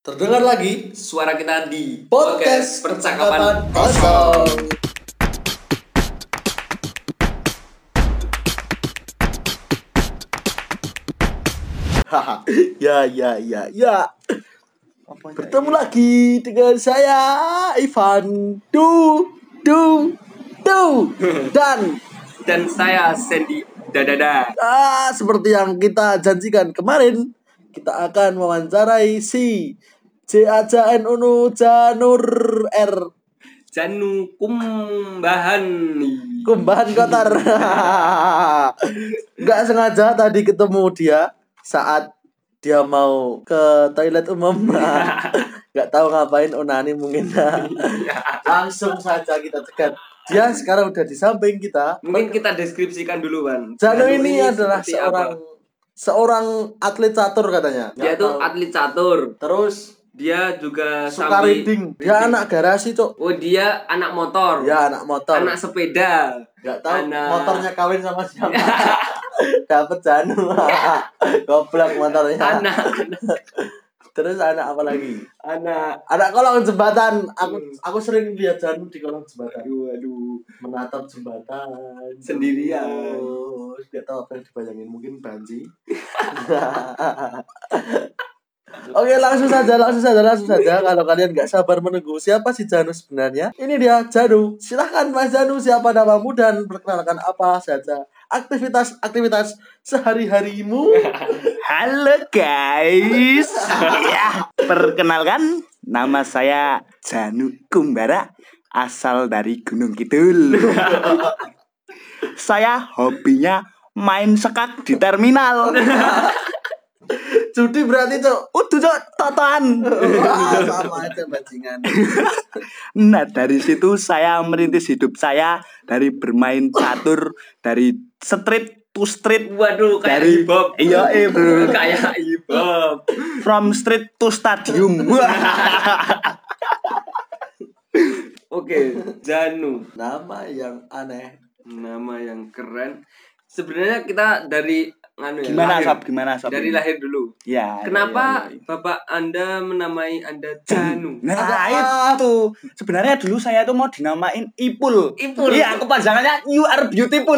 Terdengar lagi suara kita di podcast percakapan kosong. Haha, ya. Bertemu lagi dengan saya Ivan dan saya Sandy Dadada. seperti yang kita janjikan kemarin, kita akan mewawancarai si J.A.J.N. Unu Janur R. Janu Kumbahan Kotor. Nggak sengaja tadi ketemu dia saat dia mau ke toilet umum. Nggak tahu ngapain onani mungkin. Langsung saja kita cegat. Dia sekarang udah di samping kita. Mungkin kita deskripsikan dulu, Ban. Janu ini adalah seperti seorang atlet catur katanya. Dia tuh atlet catur. Terus dia juga suka riding. Dia anak garasi, Cok. Oh, dia anak motor. Ya, anak motor. Anak sepeda. Gak tahu motornya kawin sama siapa. Dapet Janu. Goblok motornya. Anak. Terus anak apa lagi? Anak kolong jembatan. Aku sering lihat Janu di kolong jembatan. Aduh. Menatap jembatan sendirian. Gak tahu apa yang dibayangin, mungkin banji. Oke, langsung saja. Kalau kalian nggak sabar menunggu siapa sih Janu sebenarnya, ini dia Janu. Silahkan Mas Janu, siapa namamu dan perkenalkan apa saja aktivitas sehari-harimu. Halo guys. Ya, perkenalkan nama saya Janu Kumbara, asal dari Gunung Kidul. Saya hobinya main sekak di terminal. Judi berarti tuh. Udah Cok, totoan. Sama aja bajingan. Nah, dari situ saya merintis hidup saya dari bermain catur, dari street to street. Waduh, kayak dari hip-hop. Iya, bro. Kayak hip-hop. From street to stadium. Oke, Janu. Nama yang aneh. Nama yang keren. Sebenarnya kita dari Gimana sob? Dari lahir dulu. Ya. Kenapa Bapak Anda menamai Anda Janu? Nah, itu. Sebenarnya dulu saya tuh mau dinamain Ipul. Iya, kepanjangannya You Are Beautiful.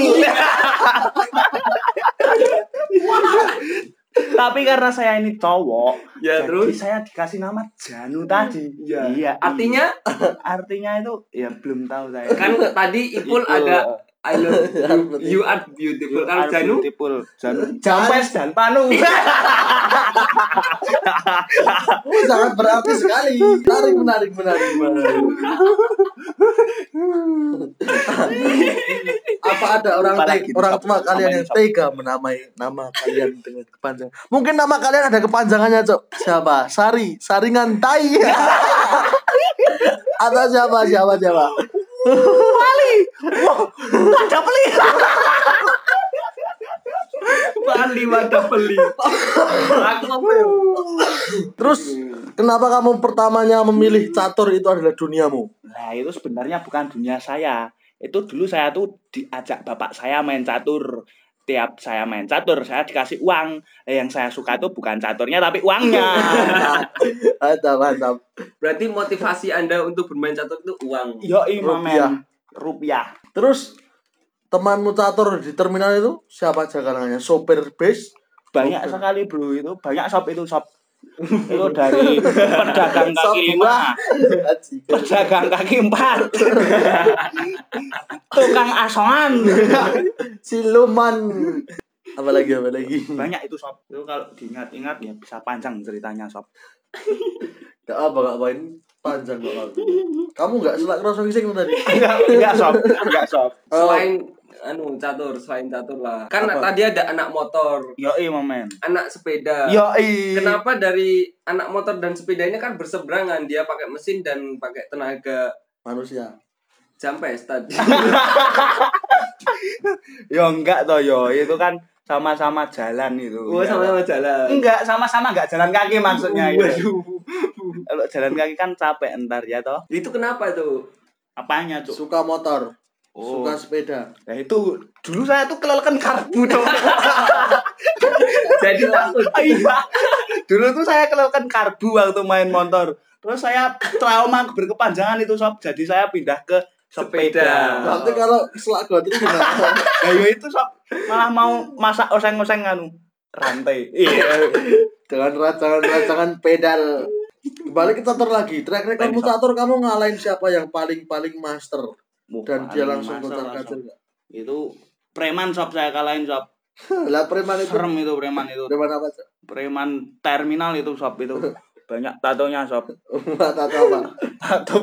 Tapi karena saya ini cowok, ya, jadi terus saya dikasih nama Janu tadi. Ya. Iya. Artinya itu ya belum tahu saya. Kan tadi Ipul ada I love you are beautiful. Kalau Janu Jampes dan Panu. Sangat berarti sekali. Menarik. Apa ada orang tua kalian yang tega menamai nama kalian dengan kepanjangan? Mungkin nama kalian ada kepanjangannya, Cok. Siapa? Saringan tai. Atau siapa? Pali. Wah, ada peli. Pali wadah peli. Terus kenapa kamu pertamanya memilih catur itu adalah duniamu? Nah, itu sebenarnya bukan dunia saya. Itu dulu saya tuh diajak bapak saya main catur. Tiap saya main catur, saya dikasih uang. Yang saya suka tuh bukan caturnya, tapi uangnya. Mantap. Berarti motivasi Anda untuk bermain catur itu uang. Yoi, rupiah. Terus temanmu catur di terminal itu siapa aja kalangannya? Sopir bis? Banyak sekali bro, itu banyak shop. Itu dari pedagang kaki 5, pedagang kaki 4, tukang asongan, siluman, apalagi banyak itu shop. Itu kalau diingat-ingat ya bisa panjang ceritanya shop. Gak main panjang kok. Kamu gak selak rasa ngising tadi? Enggak shop. Selain catur lah. Kan tadi ada anak motor. Yoi, momen. Anak sepeda. Yoi. Kenapa dari anak motor dan sepeda ini kan berseberangan, dia pakai mesin dan pakai tenaga manusia. Jampes tadi. Yo enggak toh yo, itu kan sama-sama jalan itu. Oh, sama-sama jalan. Enggak, sama-sama enggak jalan kaki maksudnya gitu. Kalau jalan kaki kan capek entar ya toh. Itu kenapa tuh? Apanya, Cuk? Suka motor. Suka sepeda. Nah itu dulu saya tuh kelelekan karbu dong. Jadi takut. Iya. Dulu tuh saya kelelekan karbu waktu main motor. Terus saya trauma berkepanjangan itu sob. Jadi saya pindah ke sepeda. Berarti kalau selak gotri gimana? Nah ya itu sob. Malah mau masak oseng-oseng rantai. Iya. Jangan pedal. Kembali ke catur lagi. Track recordmu catur, kamu ngalahin siapa yang paling master? Dan dia langsung kocar-kacir enggak? Itu preman sob saya kalahin sob. Lah preman itu. Serem itu preman itu. Preman apa, Cok? Preman terminal itu sob itu. Banyak tatonya sob. Tato apa? Tato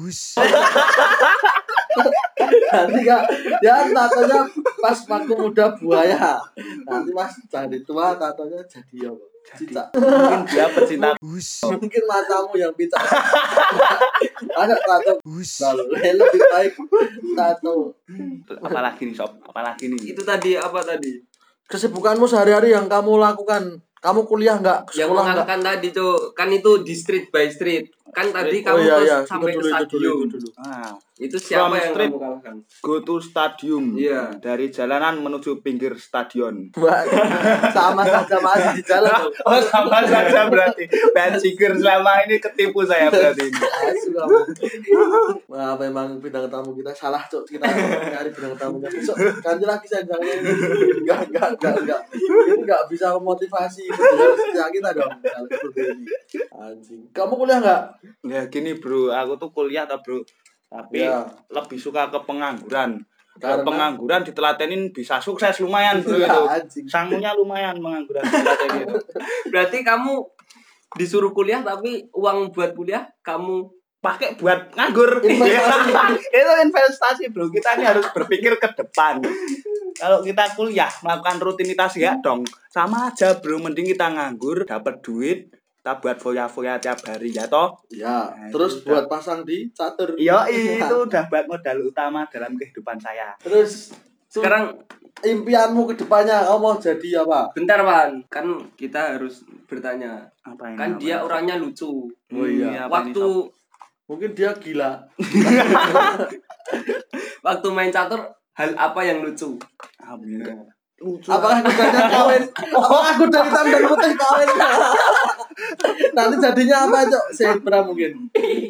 Nanti Kak, ya tatonya pas waktu muda buaya. Nanti pas jadi tua tatonya jadi apa? Cicak. mungkin dia pecinta. Mungkin matamu yang picak. Ada tato. Lalu lebih baik tato. Apalagi nih sob? Apalagi nih? Itu tadi apa tadi? Kesibukanmu sehari-hari yang kamu lakukan. Kamu kuliah enggak? Yang Sekolah enggak? mengalahkan tadi tuh kan itu di street by street. Kan tadi kamu sampai ke stadium. Nah, Itu siapa From yang street. kamu kalahkan? go to stadium. Iya. Dari jalanan menuju pinggir stadion. Sama saja masih di jalan. Oh sama saja berarti. Bensiker selama ini ketipu saya berarti ini. Asu kamu. Wah, memang bintang tamu kita salah, Cok. Kita cari bintang tamunya. Besok ganti lagi saya jangan. Enggak. Ini enggak bisa memotivasi pendengar kita dong. Kalau seperti ini. Anjing. Kamu kuliah enggak? Ya gini bro, aku tuh kuliah tau bro. Tapi Ya. lebih suka ke pengangguran. Karena? Pengangguran ditelatenin bisa sukses lumayan bro Ya, itu. anjing. Sangunya lumayan pengangguran ditelatenin. Berarti kamu disuruh kuliah tapi uang buat kuliah kamu Pakai buat nganggur. Investasi. Itu investasi bro. Kita ini harus berpikir ke depan. Kalau kita kuliah melakukan rutinitas ya dong, sama aja bro. Mending kita nganggur, dapat duit, kita buat foya-foya tiap hari ya toh. Ya, Nah, terus itu buat pasang di catur. Iya, itu udah buat modal utama dalam kehidupan saya. Terus sekarang impianmu ke depannya kamu mau jadi apa? bentar Wan, kan kita harus bertanya. Apa ini? Kan dia orangnya lucu. Oh iya. apa ini, Waktu Sob? Mungkin dia gila. waktu main catur hal apa yang lucu? Lucu. Apakah kudanya kawin? Apakah kuda hitam dan putih kawin? Nanti jadinya apa, Cok? Zebra mungkin.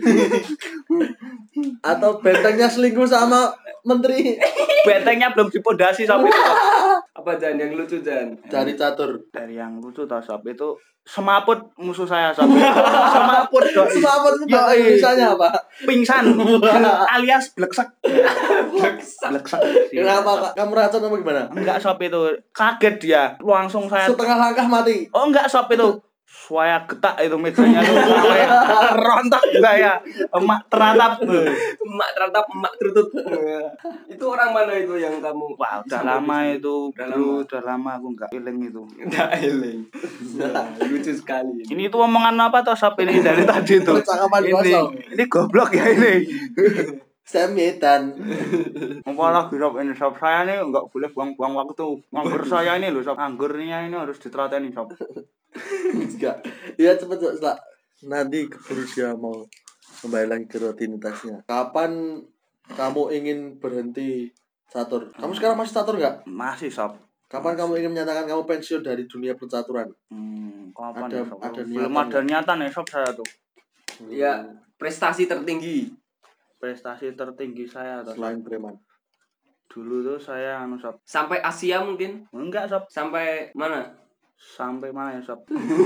Atau bentengnya selingkuh sama menteri. Bentengnya belum dipondasi sampai itu. Apa Jan yang lucu Jan? Dari catur. Dari yang lucu tau sob itu semaput musuh saya sob. Semaput doi. Semaput itu bahasa Yoi. Indonesianya apa? Pingsan alias bleksek. Bleksek. Kenapa Kak? Kamu racun apa gimana? Enggak sob itu kaget dia langsung saya. Setengah langkah mati. Oh enggak sob itu. Saya getak itu mejanya tuh sampai rontok saya. Emak teratap. Emak terantap, emak terutut. Itu orang mana itu yang kamu? Wah, udah lama itu, Udah bro. lama. Udah lama aku enggak feeling itu. Udah eling. Lucu sekali. Ini tuh omongan apa toh sob ini dari tadi tuh? Percakapan kosong. Ini goblok ya ini. Semedan. Apalah sob ini sob saya ini enggak boleh buang-buang waktu. Nganggur saya ini loh sob. Nganggurnya ini harus ditelateni sob. Enggak. Ya cepet Cok, Slak. Nanti keburu dia mau kembali lagi ke rutinitasnya. Kapan kamu ingin berhenti catur? Kamu sekarang masih catur nggak? Masih sob. Kapan kamu ingin menyatakan kamu pensiun dari dunia percaturan? Kapan Ada- ya sob? ada Belum niatan ada niatan ya sob saya tuh. Ya, prestasi tertinggi. Prestasi tertinggi saya tuh. Selain preman. Dulu tuh saya sob. Sampai Asia mungkin? Enggak sob. Sampai mana? Sampai mana ya sob?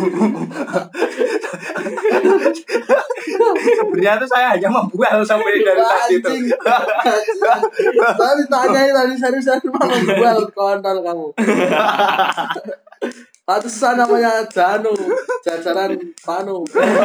Sebenarnya tuh saya hanya membual sampai dari tadi itu. Anjing. Tadi tanyain tadi serius-serius mau jual kontol kamu. Pantesan namanya Janu, jajaran Panu.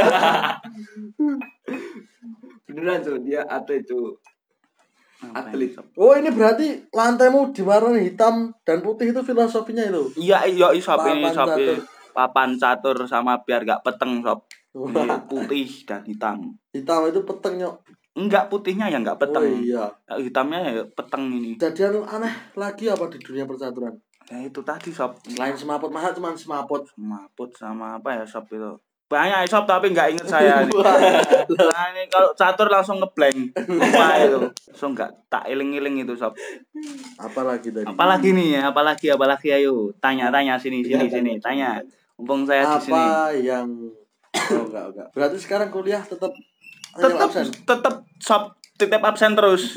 Beneran tuh dia atlet tuh. Atlet. Oh ini berarti lantaimu diwarnai hitam dan putih itu filosofinya itu. Iya sob ini Papan sob ini. catur. Papan catur sama biar gak peteng sob. Ini Wah, putih dan hitam. hitam itu peteng Nyok. Enggak putihnya yang enggak Oh peteng. iya. Hitamnya ya peteng ini. Kejadian aneh lagi apa di dunia percaturan? Ya itu tadi sob. Selain semaput, masa cuma semaput? Semaput sama apa ya sob itu? Banyak sob tapi nggak inget saya nih. Nah, ini kalau catur langsung ngeblank. Lupa itu. Langsung nggak tak iling-iling itu sob. Apalagi tadi? Apalagi nih ya, apalagi ayo. Tanya sini. Tanya. Mumpung saya di sini. Apa yang enggak. Berarti sekarang kuliah tetap absen. Tetap sob tetap absen terus.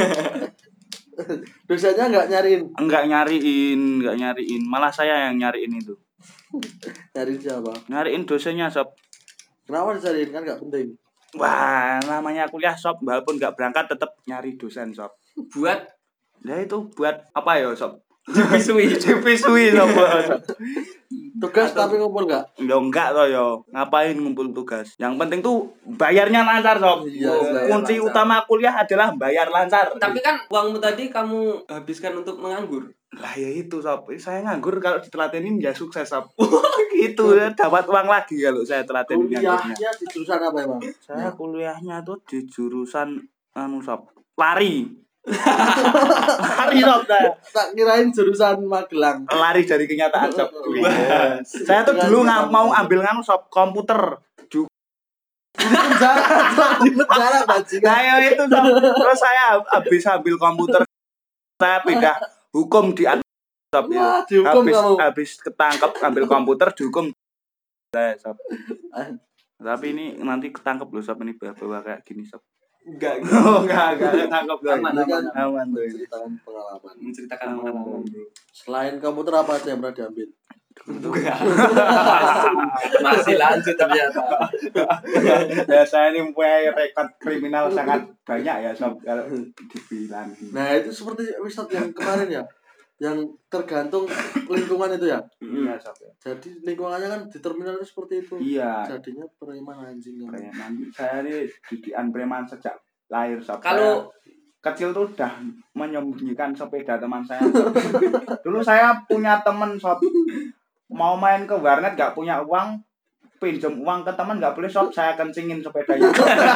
Dosennya enggak nyariin. Enggak nyariin. Malah saya yang nyariin itu. Nyariin siapa? Nyariin dosennya sob. Kenapa dicariin, kan enggak penting? Wah, namanya kuliah sob, walaupun nggak berangkat tetap nyari dosen sob. Buat Nah itu buat apa ya sob? dipisui. Dipisui sob. Tugas tapi ngumpul enggak? Ya enggak toh ya. Ngapain ngumpul tugas? Yang penting tuh bayarnya lancar sob. Iya, Kunci lancar. utama kuliah adalah bayar lancar. Tapi kan uangmu tadi kamu habiskan untuk menganggur. Lah ya itu sob, saya nganggur kalau ditelatenin ya sukses sob. Gitu ya, dapat uang lagi kalau saya telatenin nganggurnya. Kuliahnya di jurusan apa emang? Saya kuliahnya tuh di jurusan sob, lari. Lari sob saya. Tak kirain jurusan Magelang. Lari dari kenyataan sob. Saya tuh dulu nggak mau ambil sob komputer. Di penjara bajingan. Saya itu sob. Terus saya habis ambil komputer, saya pindah hukum di sob ya. Wah, dihukum kamu. Habis ketangkep ambil komputer dihukum saya sob. Tapi ini nanti ketangkep loh sob, ini bawa kayak gini sob. Enggak. Enggak ketangkep loh. Aman. Aman tuh. Menceritakan pengalaman. Menceritakan pengalaman. Selain komputer apa aja yang pernah diambil? Enggak. Masih lanjut ternyata. Ya saya ini punya rekod kriminal sangat banyak ya sob kalau dibilang. Nah itu seperti episode yang kemarin ya, yang tergantung lingkungan itu ya. Iya sob ya. Jadi lingkungannya kan di terminal itu seperti itu. Iya. Jadinya preman anjing. Preman. Saya ini didikan preman sejak lahir sob. Kalau Kecil tuh udah menyembunyikan sepeda teman saya. Dulu saya punya temen sob, mau main ke warnet gak punya uang, pinjam uang ke teman gak boleh sob, saya kencingin sepedanya.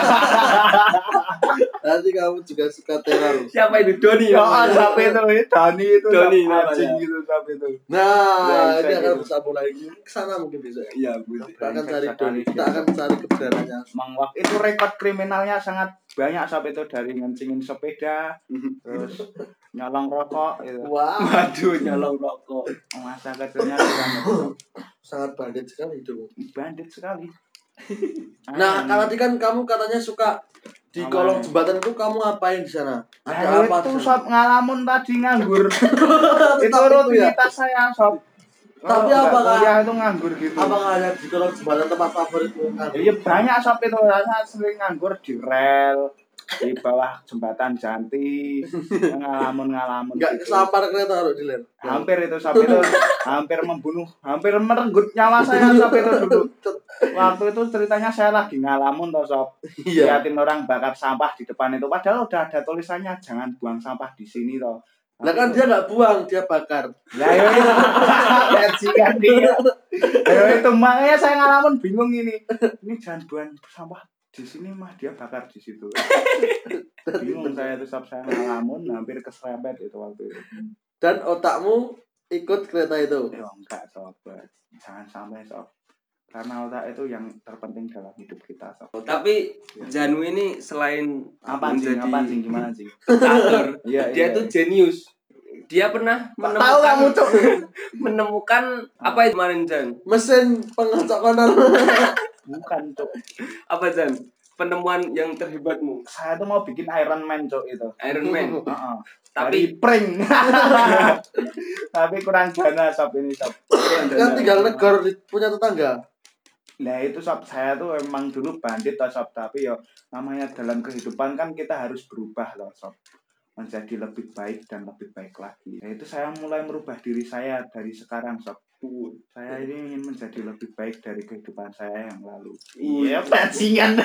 Nanti kamu juga suka teror. siapa itu Doni? Oh, sampai itu Doni itu Doni anjing namanya. gitu sampai itu. Nah, ini Saya akan gitu. bersambung lagi. Kesana mungkin bisa. Iya, Kita akan cari Doni. Kita akan cari kebenarannya. Mang Wak itu rekod kriminalnya sangat banyak sampai itu, dari ngencingin sepeda, terus nyolong rokok itu. Wah, Waduh, nyolong rokok. Masa kecilnya sudah sangat bandit sekali hidupmu. bandit sekali. Nah, tadi kan kamu katanya suka di Apa kolong ya? jembatan itu, kamu ngapain di sana? Ada Nah, apa? itu di sana? sob ngalamun tadi nganggur. Itu Tetap itu ya? rutinitas saya sob. Tapi Kalau apakah- nggak kuliah itu nganggur gitu. Apakah ada di kolong jembatan tempat favoritmu? Iya banyak sob itu, saya sering nganggur di rel, di bawah jembatan Janti, ngalamun Enggak gitu. kesampar kereta kalau di ler. Hampir itu sob itu, hampir membunuh, hampir merenggut nyawa saya sob itu dulu. Waktu itu ceritanya saya lagi ngalamun toh sob, Iya. liatin orang bakar sampah di depan itu, padahal udah ada tulisannya jangan buang sampah di sini toh. Lah kan dia nggak buang, dia bakar. Ya itu bajingan dia. Ayo itu makanya saya ngalamun bingung ini jangan buang sampah di sini mah, dia bakar di situ. Bingung saya itu sob, saya ngalamun hampir keserempet itu waktu itu. Dan otakmu ikut kereta itu. Ya enggak sob, jangan sampai sob, karena otak itu yang terpenting dalam hidup kita sob. Tapi Janu ini selain Apa sih gimana sih? catur, Iya, dia iya. tuh jenius. Dia pernah Tahu kamu tuh. menemukan apa itu kemarin Jan? Mesin pengocok konar. Bukan tuh. Apa Jan? Penemuan yang terhebatmu. Saya tuh mau bikin Iron Man cok itu. Iron Man. Heeh. Tapi Dari prank. Tapi kurang dana sob ini sob. Kan tinggal negor punya tetangga. Nah itu sob, saya tuh emang dulu bandit toh sob, tapi yo namanya dalam kehidupan kan kita harus berubah loh sob, menjadi lebih baik dan lebih baik lagi. Nah itu saya mulai merubah diri saya dari sekarang sob. Saya ini ingin menjadi lebih baik dari kehidupan saya yang lalu. Iya, bajingan.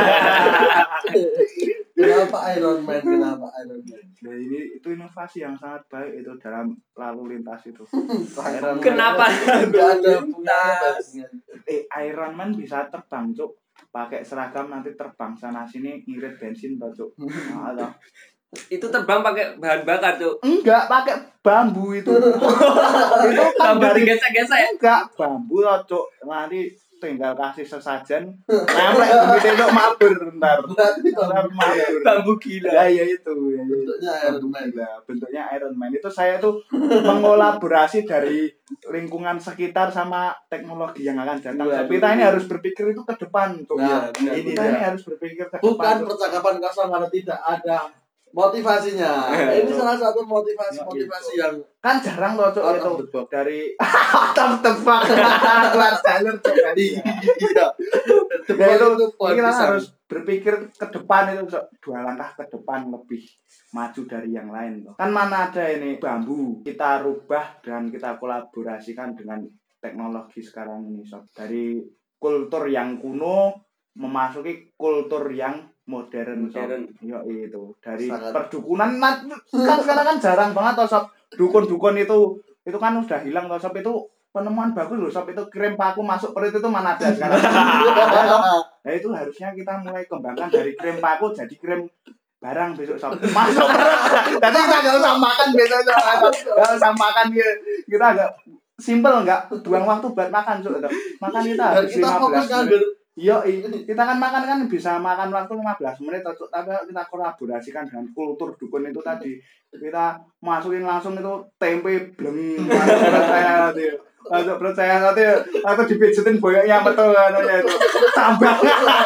Kenapa Iron Man? Kenapa Iron Man? Nah ini itu inovasi yang sangat baik itu dalam lalu lintas itu. Iron Man. Kenapa? Nggak ada punya bajingan. Iron Man bisa terbang cuk, pakai seragam nanti terbang sana sini ngirit bensin toh cuk. Nah, itu terbang pakai bahan bakar, Cuk. enggak pakai bambu itu. Itu kan Tambah dari digesek-gesek ya. enggak bambu loh cuk, nanti tinggal kasih sesajen nempel begitu itu mabur ntar mabur Bambu gila. ya itu Bentuknya Iron Man. bentuknya Iron Man itu saya tuh mengolaborasi dari lingkungan sekitar sama teknologi yang akan datang. Waduh. Kita ini harus berpikir itu ke depan tuh. Nah, Kita ini ini dia. harus berpikir ke Bukan depan. percakapan kosong kalau tidak ada motivasinya. Ini salah satu motivasi yang Kan jarang loh Cok, out itu of the box. dari out tebak keluar jalur Cok. Iya. Ya itu poin kita pisang. harus berpikir ke depan itu Cok. 2 langkah ke depan lebih maju dari yang lain loh. Kan mana ada ini bambu kita rubah dan kita kolaborasikan dengan teknologi sekarang ini Sob. Dari kultur yang kuno memasuki kultur yang modern. Modern. Yo itu dari Sangat. perdukunan kan sekarang kan jarang banget toh Sob. Dukun-dukun itu kan udah hilang toh Sob. Itu penemuan bagus loh Sob. Itu kirim paku masuk perut itu mana ada sekarang. Nah itu harusnya kita mulai kembangkan dari kirim paku jadi kirim barang besok Sob. Masuk perut. Jadi kita nggak usah makan besok Sob. Nggak usah makan ya. Kita agak simple nggak buang waktu buat makan Sob. Makan kita Dan harus kita 15 fokus menit. ngambil Iya, kita kan makan kan bisa makan waktu 15 menit Cok. Tapi kita kolaborasikan dengan kultur dukun itu tadi. Kita masukin langsung itu tempe bleng. Percaya nanti. Masuk percaya nanti atau dipijetin boyoknya betul katanya itu. Tambah.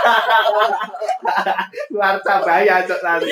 Luar cabaya Cok nanti.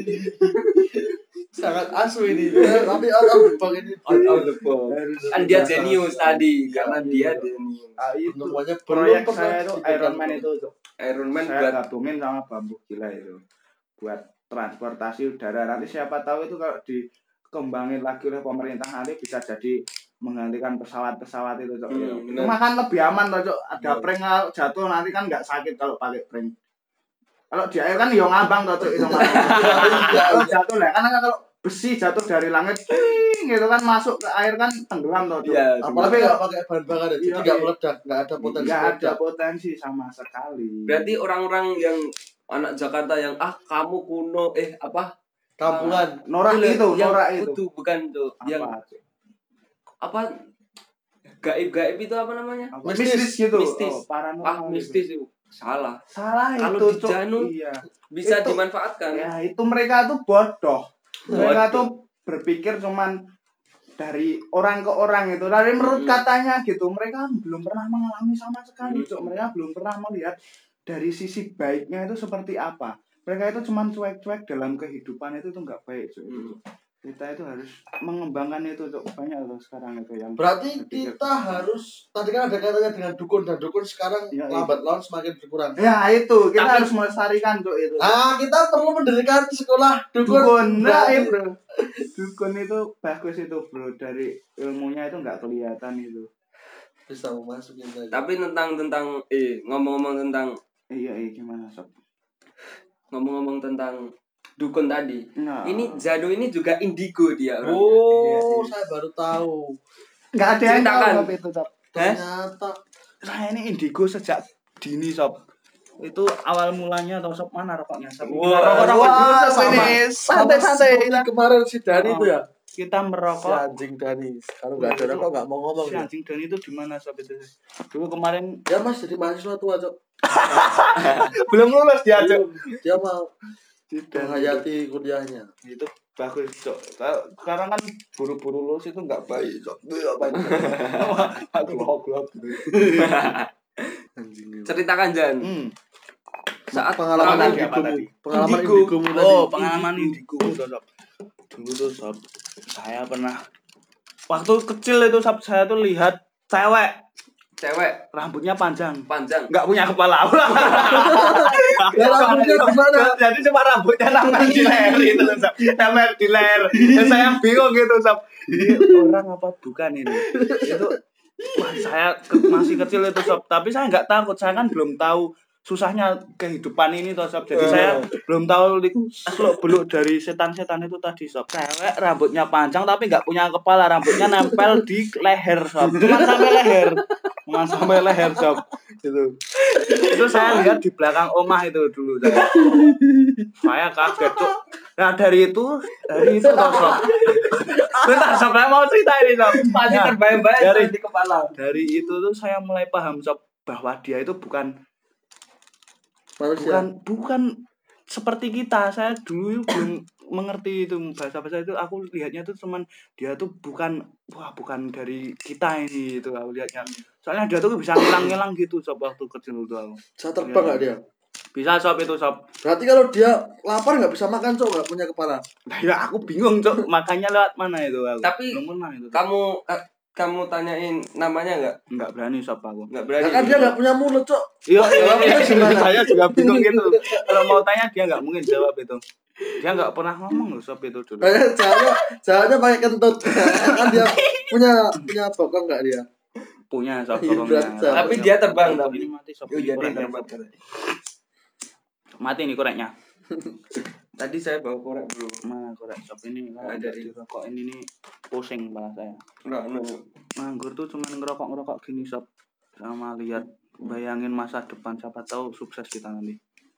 sangat asu ini. Tapi out of the box ini. Out of the box. Kan dia jenius tadi karena dia jenius. Itu Semuanya proyek belum saya itu pernah Iron Man itu Cok. Iron Man Saya buat gabungin sama bambu gila itu buat transportasi udara. Nanti siapa tahu itu kalau dikembangin lagi oleh pemerintah nanti bisa jadi menggantikan pesawat-pesawat itu Cok. Cuma kan lebih aman loh Cok. Ada prank kalau jatuh nanti kan nggak sakit kalau pakai prank. Kalau di air kan yo ngambang toh Cok itu mah. Kalau jatuh lah kan kalau besi jatuh dari langit gitu kan masuk ke air kan tenggelam toh Cok. Iya, Apalagi nggak pakai bahan bakar ya, jadi Iya, nggak iya. meledak, nggak ada potensi Nggak ada meledak. potensi sama sekali. berarti orang-orang yang anak Jakarta yang kamu kuno Kampungan. Norak itu, yang norak itu. bukan tuh yang Apa? Cok? apa gaib-gaib itu apa namanya? Apa? Mistis. Mistis gitu. Mistis. Oh, paranormal. Mistis itu. Salah. Salah Kalau itu di Cok. Janu, Iya. Bisa Itu- dimanfaatkan. Ya itu mereka tuh bodoh. Mereka Bodoh. tuh berpikir cuman dari orang ke orang itu. Dari menurut katanya gitu, mereka belum pernah mengalami sama sekali, Cok. Mereka belum pernah melihat dari sisi baiknya itu seperti apa. Mereka itu cuman cuek-cuek dalam kehidupan itu tuh nggak baik, Cok. Kita itu harus mengembangkan itu, Cok. Banyak tuh sekarang itu yang Berarti kita harus, tadi kan ada katanya dengan dukun, dan dukun sekarang Iya, iya. lambat laun semakin berkurang. ya itu kita Tapi- harus melestarikan, Cok, itu. Nah, kita perlu mendirikan sekolah dukun. Dukun, nah Berarti- itu dukun itu bagus itu bro, dari ilmunya itu nggak kelihatan itu. bisa memasukin tadi. Tapi tentang ngomong-ngomong tentang Iya gimana sob? ngomong-ngomong tentang dukun tadi. Nah, Ini Janu ini juga indigo dia orangnya. Oh, saya baru tahu. nggak ada yang tahu ceritakan. sob itu sob. Ternyata Saya ini indigo sejak dini sob. Itu awal mulanya atau sob mana rokoknya sob? Wah, Rokok wah, dulu sob sama. ini sama santai-santai. seperti kemarin si Dani Oh. itu ya. Kita Si merokok. anjing Dani. Kalau nggak ada rokok nggak mau ngomong Si ya. anjing dan itu di mana sob itu? Dulu kemarin Ya Mas jadi mahasiswa tua, Cok. belum lulus dia Cok. Dia mau Dan menghayati kuliahnya. itu bagus Cok. Sekarang kan buru-buru lulus itu nggak baik Cok. Apa itu? Glok-glok. Anjing. Ceritakan Jan. Saat Pengalaman Apa indigo. tadi? Pengalaman Indigo. indigomu tadi. Oh, pengalaman indigo sob. Dulu tuh sob, saya pernah waktu kecil itu sob, saya tuh lihat cewek cewek rambutnya panjang, panjang. nggak punya kepala. Ya, rambutnya gimana? Jadi cuma rambutnya nempel di leher itu loh, sob. Nempel di leher. Dan saya bingung gitu sob. Ini orang apa bukan ini? Itu wah, saya masih kecil itu sob, tapi saya nggak takut, saya kan belum tahu susahnya kehidupan ini toh sob. Jadi saya belum tahu seluk-beluk dari setan-setan itu tadi sob. Cewek rambutnya panjang tapi nggak punya kepala, rambutnya nempel di leher sob. Cuman sampai leher sob. Itu saya lihat di belakang omah itu dulu saya kaget Cuk. Nah dari itu toh sob. Bentar sob, saya mau cerita ini sob. Pasti Nah, terbayang-bayang dari- di kepala. Dari itu tuh saya mulai paham sob, bahwa dia itu bukan Manusia. bukan seperti kita. Saya dulu belum mengerti itu bahasa-bahasa itu. Aku lihatnya tuh cuman dia tuh bukan dari kita ini itu aku lihatnya. Soalnya dia tuh bisa ngilang-ngilang gitu sob waktu kecil itu aku. Bisa terbang nggak dia? Bisa sob itu sob. Berarti kalau dia lapar nggak bisa makan cok, nggak punya kepala. Nah, ya aku bingung cok makanya lewat mana itu aku. Tapi belum pernah itu. kamu tanyain namanya Enggak berani sob aku. Nggak Ya berani. kan dia nggak punya mulut cok. Iya, Gimana? saya juga bingung gitu. Kalau mau tanya dia nggak mungkin jawab itu. Dia nggak pernah ngomong loh sob itu dulu. Jalannya pakai kentut. Kan dia punya bokong nggak dia? Punya sob Iya, pokoknya. berarti. Tapi dia terbang tapi. Ini mati sob. Oh, Ini jadi koreknya, terbang. sob. Mati nih koreknya. Tadi saya bawa korek bro. Mana korek sob ini kalau Ada di rokok ini nih pusing kepala saya. No. Nganggur tuh cuma ngerokok gini sob. Sama lihat bayangin masa depan siapa tahu sukses kita nanti.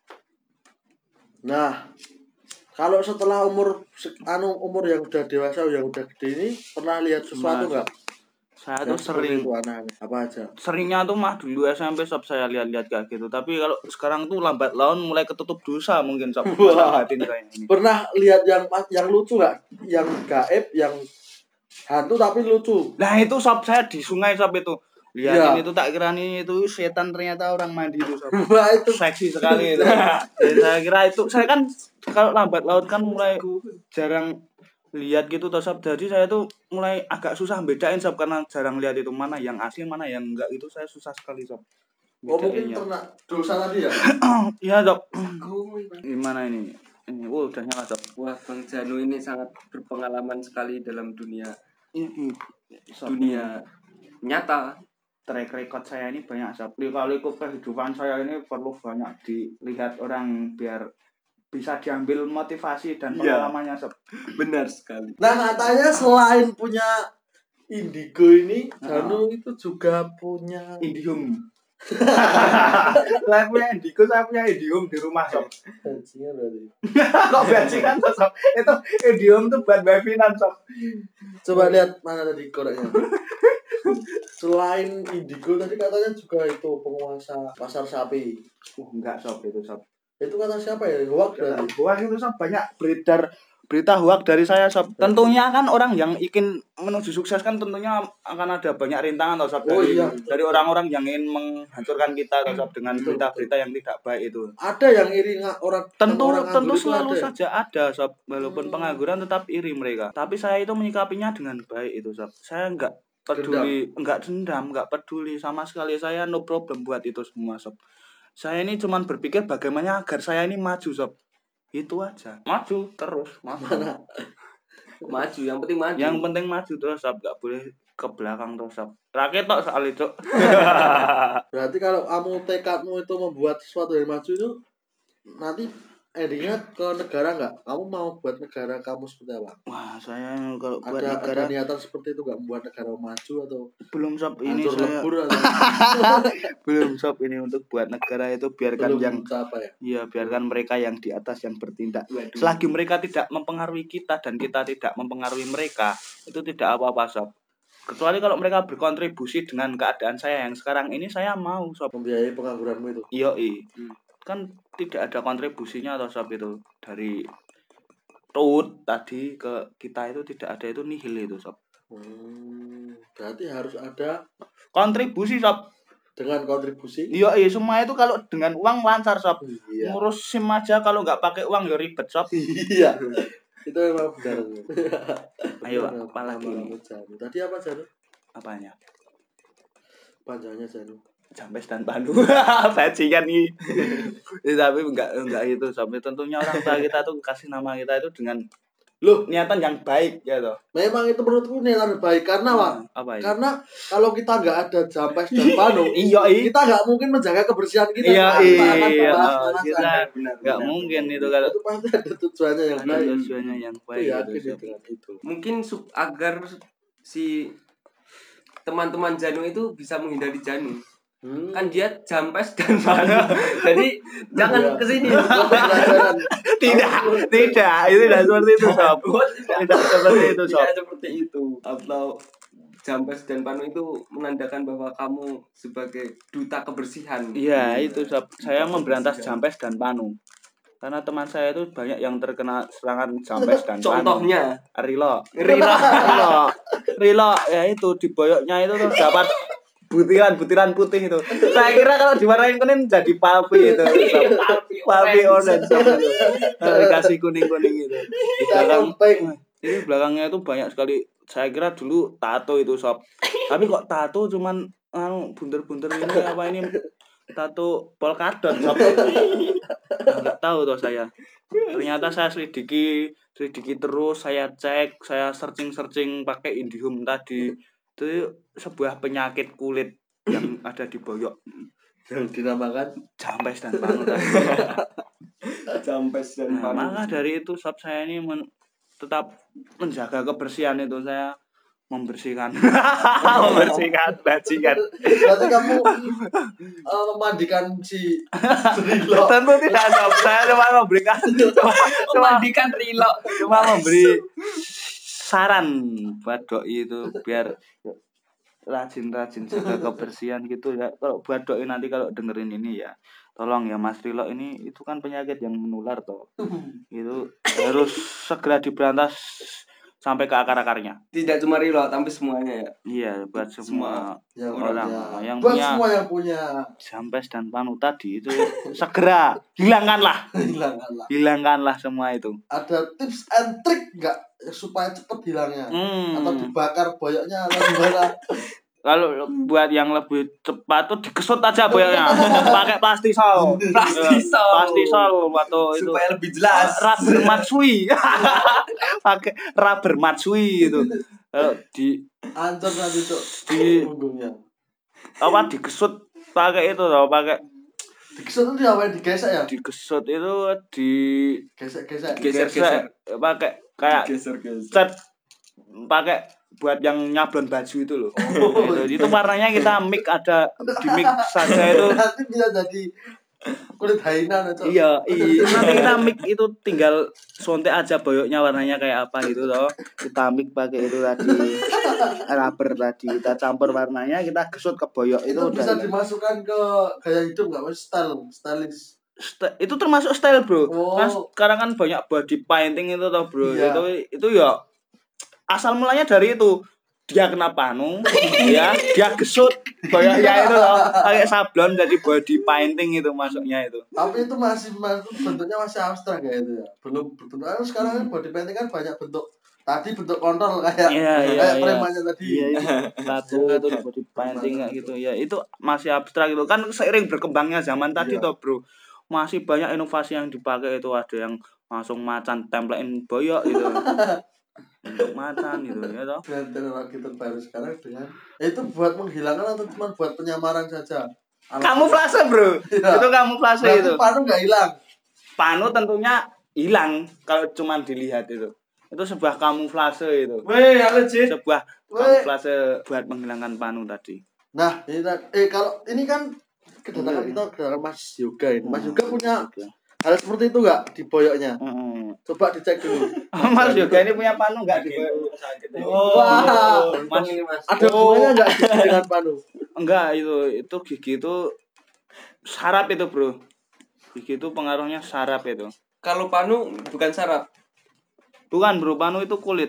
Nah, kalau setelah umur yang udah dewasa, yang udah gede ini, pernah lihat sesuatu nggak? Saya tuh sering itu aneh. Apa aja? Seringnya tuh mah dulu SMP sob saya lihat-lihat kayak gitu. Tapi kalau sekarang tuh lambat laun mulai ketutup dosa mungkin sob. Wah. Batin saya ini. Pernah lihat yang lucu nggak? Yang gaib, yang hantu tapi lucu. Nah itu sob saya di sungai sob itu. Lihatin Ya. itu tak kira ini itu setan ternyata orang mandi itu sob. Wah itu Seksi sekali itu. Dan saya kira itu saya kan kalau lambat laun kan mulai jarang lihat gitu toh sob. Jadi saya tuh mulai agak susah bedain sob karena jarang lihat itu mana yang asli mana yang enggak itu saya susah sekali sob. oh mungkin pernah dosa tadi ya? Iya sob. Gimana ini? Ini udah nyala sob. Wah, Bang Janu ini sangat berpengalaman sekali dalam dunia Sob, nyata. track record saya ini banyak sob. Lika-liku kehidupan saya ini perlu banyak dilihat orang biar bisa diambil motivasi dan pengalamannya sob. Benar sekali. Nah katanya selain punya indigo ini, Janu itu juga punya Indium. Saya punya indigo, saya punya indium di rumah sob. bajingan berarti. Kok bajingan sob? Itu indium tuh buat babinan sob. Coba lihat mana tadi koreknya. Selain indigo tadi katanya juga itu penguasa pasar sapi. Enggak sob itu sob. Itu kata siapa ya? Hoax berarti. Hoax itu sob banyak beredar berita hoax dari saya sob. Tentunya kan orang yang ingin menuju sukses kan tentunya akan ada banyak rintangan toh sob dari orang-orang yang ingin menghancurkan kita toh sob dengan berita-berita yang tidak baik itu. Ada yang iri orang. Tentu itu selalu ada. saja ada sob walaupun pengangguran tetap iri mereka. Tapi saya itu menyikapinya dengan baik itu sob. Saya enggak peduli, enggak dendam, enggak peduli sama sekali. Saya no problem buat itu semua sob. Saya ini cuma berpikir bagaimana agar saya ini maju sob. Itu aja. Maju terus, Maju, yang penting maju. Yang penting maju terus sob, enggak boleh ke belakang terus sob. Rakyat tok soal itu. Berarti kalau kamu tekadmu itu membuat sesuatu yang maju itu nanti endingnya ke negara nggak? Kamu mau buat negara kamu seperti apa? Wah, saya kalau buat ada niatan seperti itu nggak membuat negara maju atau belum sob ini hancur saya lebur atau belum sob ini untuk buat negara itu biarkan belum yang apa ya? Iya, biarkan mereka yang di atas yang bertindak. Selagi mereka tidak mempengaruhi kita dan kita tidak mempengaruhi mereka, itu tidak apa-apa sob. Kecuali kalau mereka berkontribusi dengan keadaan saya yang sekarang ini, saya mau sob Membiayai pengangguranmu itu. Iya, kan tidak ada kontribusinya atau sob itu dari Tut tadi ke kita itu tidak ada, itu nihil itu sob. Berarti harus ada kontribusi sob. Dengan kontribusi? Iya, semua itu kalau dengan uang lancar sob. Iya. Ngurus SIM aja kalau nggak pakai uang ya ribet sob. Iya. Itu memang benar. Ayo, apalagi ini? Tadi apa Janu? Apanya? Panjangnya Janu. Jambes dan Pandu. Bajingan nih. Tapi enggak itu sampai tentunya orang tua kita tuh kasih nama kita itu dengan niatan yang baik ya toh. Memang itu menurutku niatan baik karena apa itu? Karena kalau kita nggak ada Jambes dan Pandu, kita nggak mungkin menjaga kebersihan kita. Kita nggak mungkin itu kalau itu pasti ada tujuannya yang baik. Tujuannya yang baik. Itu. Mungkin agar si teman-teman Janu itu bisa menghindari Janu. Kan dia Jambes dan Pandu. Jadi jangan kesini. Tidak, itu tidak seperti itu sob. Tidak seperti itu sob. Tidak seperti itu. Atau Jampes dan Panu itu menandakan bahwa kamu sebagai duta kebersihan. Iya, itu saya memberantas jampes dan panu. Karena teman saya itu banyak yang terkena serangan jampes dan panu. Contohnya Rilo. Ya itu di boyoknya itu terdapat butiran putih itu. Saya kira kalau diwarnain kuning jadi palpi itu. Palpi orange itu. Dikasih kuning-kuning itu. Di belakangnya itu banyak sekali. Saya kira dulu tato itu sob. Tapi kok tato cuman bunder-bunder ini apa ini tato polkadot sob. Nggak tahu toh saya. Ternyata saya selidiki terus, saya cek, saya searching pakai Indihome tadi. Itu sebuah penyakit kulit yang ada di boyok yang dinamakan jampes dan panu tadi. Jampes dan Panu. Maka dari itu sob saya ini tetap menjaga kebersihan itu, saya membersihkan bajingan. Berarti kamu memandikan si Rilo. Tentu tidak sob, saya cuma memberikan Memandikan Rilo. cuma memberi saran buat doi itu biar rajin jaga kebersihan gitu ya. Kalau buat doi nanti kalau dengerin ini ya, tolong ya Mas Rilo, ini itu kan penyakit yang menular toh. Itu harus segera diberantas sampai ke akar-akarnya. Tidak cuma Rilo, tapi semuanya ya. Iya, buat semua orang yang buat punya semua yang punya jampes dan panu tadi itu segera hilangkanlah semua itu. Ada tips and trick nggak supaya cepet hilangnya? Atau dibakar boyoknya atau gimana? Kalau buat yang lebih cepat tuh dikesut aja boyoknya pakai plastisol atau itu supaya lebih jelas. Rubber matsui. Pakai rubber matsui itu. Kalau di Ancur nanti tuh di punggungnya. apa dikesut pakai itu loh, pakai Dikesut itu apa yang digesek ya? dikesut itu di Gesek-gesek. Geser. pakai kayak Geser. cat, pakai buat yang nyablon baju itu loh. Itu warnanya kita mix, ada di mix saja itu. Nanti bisa jadi kulit hainan itu. Iya. Nanti kita mix itu tinggal sontek aja boyoknya warnanya kayak apa gitu loh. Kita mix pakai itu tadi. Rubber tadi kita campur warnanya, kita gesut ke boyok itu bisa udah. dimasukkan ke gaya hidup nggak? Mas stylish. Itu termasuk style, Bro. Oh. Kan sekarang kan banyak body painting itu toh, Bro. Iya. Itu ya asal mulanya dari itu. Dia kena panu, ya, dia gesut boyoknya itu loh, pakai sablon jadi body painting itu masuknya itu. Tapi itu masih bentuknya masih abstrak ya itu ya. Belum bentuk. Sekarang kan body painting kan banyak bentuk. Tadi bentuk kontrol kayak kayak premannya tadi. Iya, itu tato itu body painting kayak gitu ya. Itu masih abstrak itu. Kan seiring berkembangnya zaman tadi toh, Bro. Masih banyak inovasi yang dipakai itu, ada yang langsung macan tempelin boyok gitu. Untuk macan gitu ya toh. Dengan teknologi terbaru sekarang dengan itu buat menghilangkan atau cuma buat penyamaran saja? Kamuflase, Bro. Ya. Itu kamuflase Berarti itu. panu nggak hilang. Panu tentunya hilang kalau cuma dilihat itu. Itu sebuah kamuflase itu. Weh, legit. Sebuah kamuflase buat menghilangkan panu tadi. Nah, ini kalau ini kan kedatangan Mas Yoga ini. Mas Yoga punya hal seperti itu nggak di boyoknya? Coba dicek dulu. Mas Yoga ini punya panu nggak di boyok? Wah, Mas ini Mas. ada hubungannya nggak gigi dengan panu? Enggak, itu gigi itu saraf itu, Bro. Gigi itu pengaruhnya saraf itu. Kalau Panu bukan saraf. Bukan, Bro, panu itu kulit.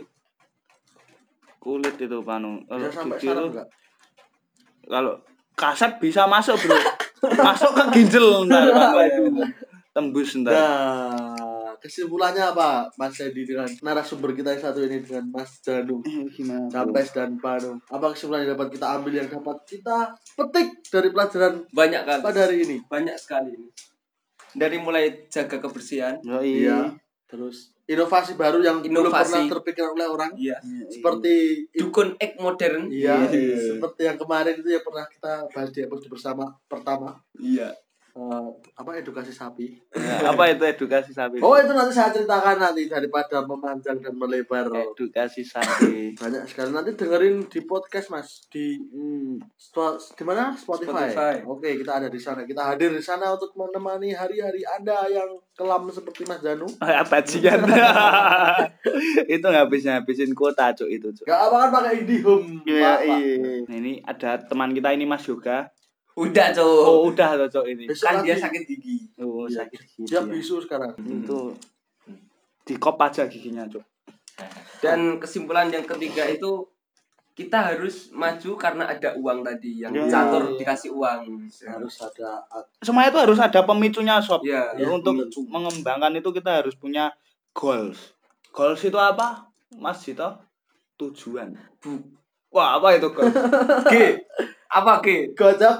Kulit itu panu. Kalau Sampai gigi saraf itu nggak? kalau kasep bisa masuk, Bro. Masuk ke ginjal ntar. Tembus ntar. Nah, kesimpulannya apa, Mas Edi, dengan narasumber kita yang satu ini dengan Mas Janu, Jampes dan Panu? Apa kesimpulan yang dapat kita ambil, yang dapat kita petik dari pelajaran Banyak kan pada hari ini? Banyak sekali ini. Dari mulai jaga kebersihan. Iya. Terus inovasi baru yang belum pernah terpikir oleh orang. Iya. Seperti dukun ek modern. Iya. Seperti yang kemarin itu yang pernah kita bahas di episode bersama pertama. Iya. edukasi sapi. Apa itu edukasi sapi? Oh itu nanti saya ceritakan nanti daripada memanjang dan melebar. Edukasi sapi. Banyak sekali nanti dengerin di podcast Mas di di mana Spotify. Oke kita ada di sana, kita hadir di sana untuk menemani hari-hari Anda yang kelam seperti Mas Janu. Bajingan. Itu ngabisin kuota cuk itu cuk. Gak apa kan pakai IndiHome. Iya. Nah, ini ada teman kita ini Mas Yoga. Udah, Cuk. Oh, udah loh cuk ini. Besok Kan dia lagi. sakit gigi. Oh, Iya. sakit gigi. Dia bisu sekarang. Itu dikop aja giginya cuk. Dan kesimpulan yang ketiga itu kita harus maju karena ada uang tadi yang Ya. catur dikasih uang. Harus ada Semuanya itu harus ada pemicunya sob. Ya. Untuk mengembangkan itu kita harus punya goals. Goals itu apa? Mas Jito? Tujuan. Wah, apa itu goals? G. Apa G? gojek.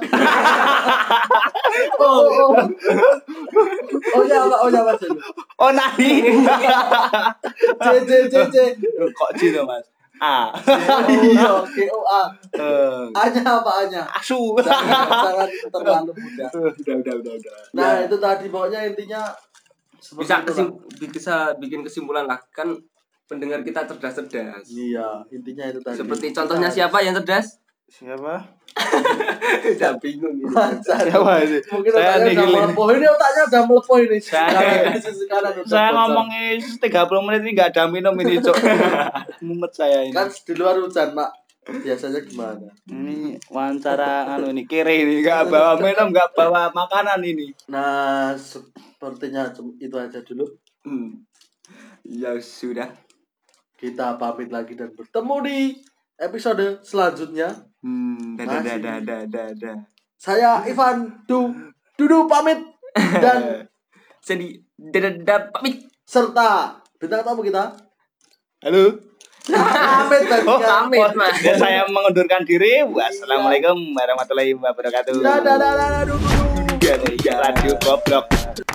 Oh ya Mas. Oh, nani. C. Kok Jito, Mas? A. Iya, GOA. Eh, A-nya apa A-nya? asu. Jangan terlalu mudah. Udah. Nah, itu tadi pokoknya intinya Bisa seperti itu, Pak. bisa bikin kesimpulan lah kan pendengar kita cerdas-cerdas. Iya, intinya itu tadi. Seperti contohnya siapa yang cerdas? Siapa? Udah bingung ini. Siapa ini? Mungkin Saya otaknya udah nihilin. melepuh. Ini otaknya udah melepuh ini. Saya- Sekarang udah Saya bocor. ngomong ini 30 menit ini nggak ada minum ini, Cok. Mumet saya ini. Kan di luar hujan, Pak. Biasanya gimana? Ini wawancara anu ini kiri ini nggak bawa minum, nggak bawa makanan ini. Nah, sepertinya itu aja dulu. Ya sudah. Kita pamit lagi dan bertemu di episode selanjutnya. Dadah. Saya Ivan Dudu pamit dan Jadi dadah pamit. serta bintang tamu kita. Halo. Pamit tadi Oh, kan. Pamit, Mas. Dan saya mengundurkan diri. Wassalamualaikum warahmatullahi wabarakatuh. Dadah. Radio Goblok.